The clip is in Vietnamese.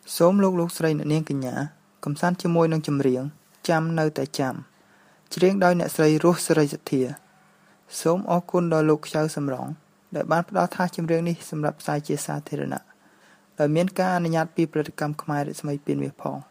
Sớm lúc srei nè niên kinh nhã, cầm san chia môi nâng chùm riêng, chăm nơi tại chăm. Chỉ riêng đôi nè srei rút srei giật thìa. Sớm ó côn đôi lúc chào sầm rõng, để bán đó tha chùm riêng ní sầm rạp sai chia xa thế nạ. Để miễn ca nè nhạt piประกรรม khmer สมัย เป็น việc ផង